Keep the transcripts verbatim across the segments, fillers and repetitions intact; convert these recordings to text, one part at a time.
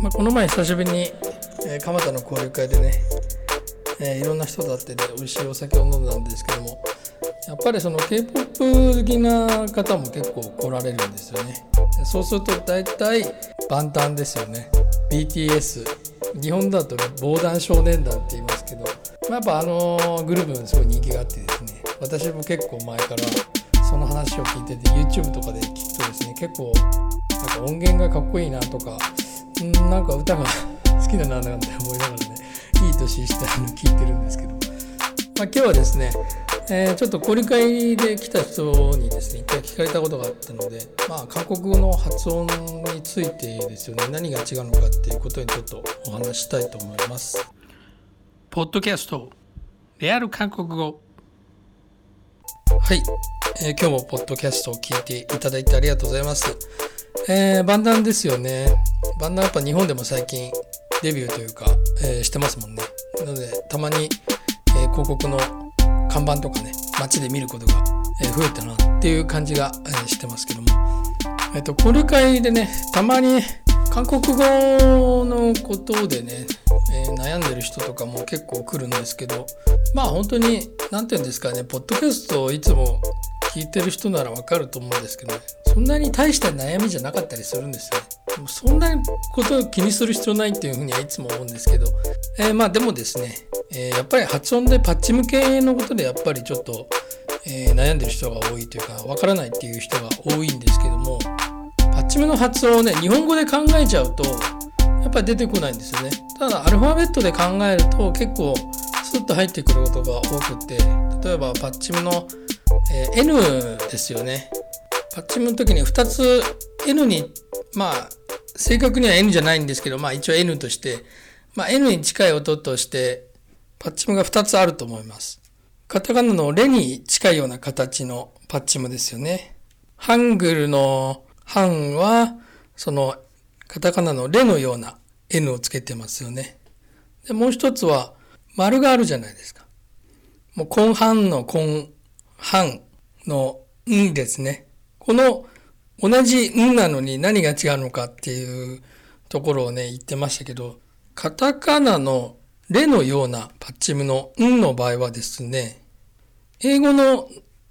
まあ、この前久しぶりに、えー、蒲田の交流会でね、えー、いろんな人と会ってね美味しいお酒を飲んだんですけども、やっぱりその K-ポップ 好きな方も結構来られるんですよね。そうすると大体万端ですよね。 ビーティーエス、 日本だと防弾少年団って言いますけど、まあ、やっぱあのグループもすごい人気があってですね、私も結構前からその話を聞いてて YouTube とかで聞くとですね、結構なんか音源がかっこいいなとか、んなんか歌が好きだななんて思いながらね、いい年して聞いてるんですけど、まあ、今日はですね、えー、ちょっと交流会で来た人にですね一回聞かれたことがあったので、まあ、韓国語の発音についてですよね、何が違うのかっていうことにちょっとお話ししたいと思います。ポッドキャストリアル韓国語。はい、えー、今日もポッドキャストを聞いていただいてありがとうございます。えー、バンダンですよね。バンダンやっぱ日本でも最近デビューというか、えー、してますもんね。なのでたまに、えー、広告の看板とかね、街で見ることが、えー、増えたなっていう感じが、えー、してますけども、えっと交流会でね、たまに韓国語のことでね、えー、悩んでる人とかも結構来るんですけど、まあ本当になんていうんですかね、ポッドキャストをいつも聞いてる人ならわかると思うんですけど、ね、そんなに大した悩みじゃなかったりするんですよね。でもそんなことを気にする必要ないっていうふうにはいつも思うんですけど、えー、まあでもですね、えー、やっぱり発音でパッチ向けのことでやっぱりちょっと、えー、悩んでる人が多いというか、わからないっていう人が多いんですけども、パッチムの発音をね、日本語で考えちゃうとやっぱり出てこないんですよね。ただアルファベットで考えると結構スッと入ってくることが多くて、例えばパッチムの、えー、N ですよね。パッチムの時にふたつ N に、まあ正確には N じゃないんですけど、まあ一応 N として、まあ N に近い音としてパッチムがふたつあると思います。カタカナのレに近いような形のパッチムですよね。ハングルのハンはそのカタカナのレのような N をつけてますよね。でもう一つは丸があるじゃないですか。もうコンハンのコンハンのんですね。この同じんなのに何が違うのかっていうところをね言ってましたけど、カタカナのレのようなパッチムのんの場合はですね、英語の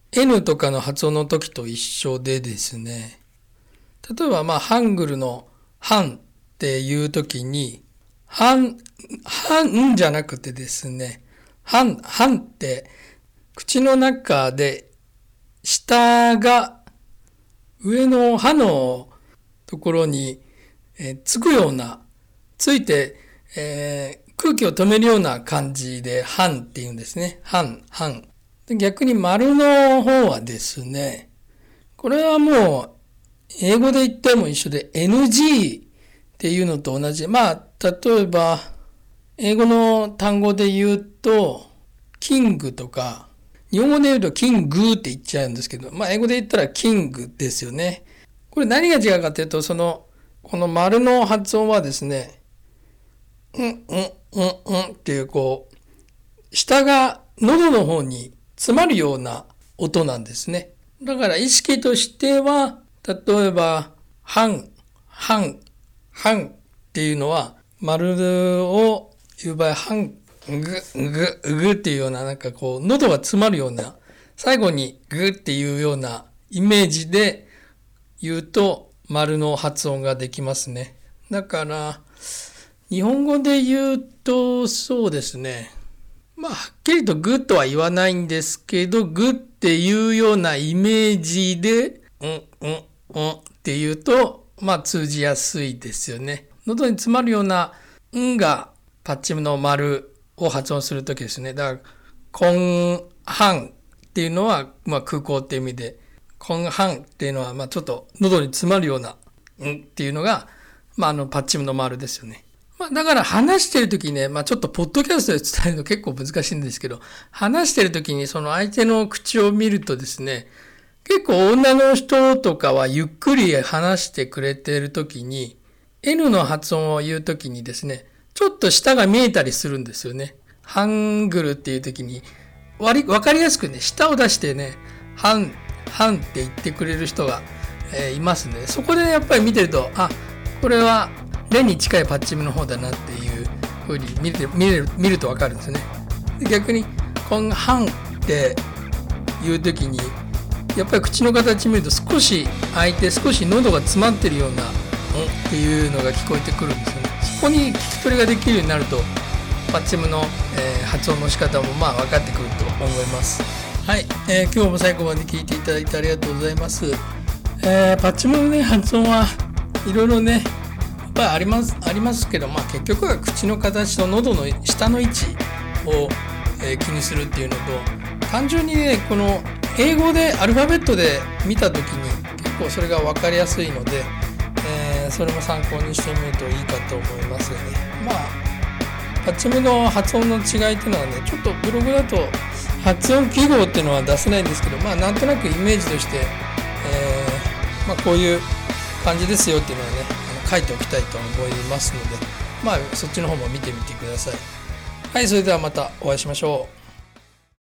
N とかの発音の時と一緒でですね、例えばまあハングルのハンっていう時に、ハン、ハンじゃなくてですね、ハン、ハンって口の中で下が上の歯のところに、えー、つくような、ついて、えー、空気を止めるような感じでハンって言うんですね。ハン、ハン。で、逆に丸の方はですね、これはもう英語で言っても一緒で エヌジー っていうのと同じ。まあ、例えば英語の単語で言うとキングとか、日本語で言うとキングって言っちゃうんですけど、まあ英語で言ったらキングですよね。これ何が違うかというと、そのこの丸の発音はですね、うんうんうんうんっていうこう下が喉の方に詰まるような音なんですね。だから意識としては、例えばハンハンハンっていうのは丸を言う場合、ハングググっていうような、なんかこう喉が詰まるような、最後にグっていうようなイメージで言うと丸の発音ができますね。だから日本語で言うとそうですね、まあはっきりとグとは言わないんですけど、グっていうようなイメージでうんうんうんっていうと、まあ通じやすいですよね。喉に詰まるようなんがパッチムの丸を発音するときですね。だからコンハンっていうのは、まあ、空港っていう意味で、コンハンっていうのは、まあ、ちょっと喉に詰まるような、んっていうのが、まあ、あの、パッチムの丸ですよね。まあ、だから話してるときにね、まあ、ちょっとポッドキャストで伝えるの結構難しいんですけど、話してるときにその相手の口を見るとですね、結構女の人とかはゆっくり話してくれてるときに、N の発音を言うときにですね、ちょっと舌が見えたりするんですよね。ハングルっていうときに、割り、わかりやすくね、舌を出してね、ハン、ハンって言ってくれる人が、えー、いますね。そこで、ね、やっぱり見てると、あ、これはレに近いパッチムの方だなっていう風に見る見る見ると分かるんですね。で逆にこのハンっていう時にやっぱり口の形見ると少し開いて少し喉が詰まってるような、うん、っていうのが聞こえてくるんですよね。そこに聞き取りができるようになるとパッチムの、えー、発音の仕方もまあ分かってくると思います。はい、えー、今日も最後まで聞いていただいてありがとうございます。えー、パッチムのね発音はいろいろねやっぱりありますありますけど、まあ、結局は口の形と喉の下の位置を、えー、気にするっていうのと、単純にねこの英語でアルファベットで見た時に結構それが分かりやすいので、えー、それも参考にしてみるといいかと思いますね。まあパッチムの発音の違いっていうのはね、ちょっとブログだと発音記号っていうのは出せないんですけど、まあなんとなくイメージとして、えーまあ、こういう感じですよっていうのはねあの書いておきたいと思いますので、まあそっちの方も見てみてください。はい、それではまたお会いしましょう。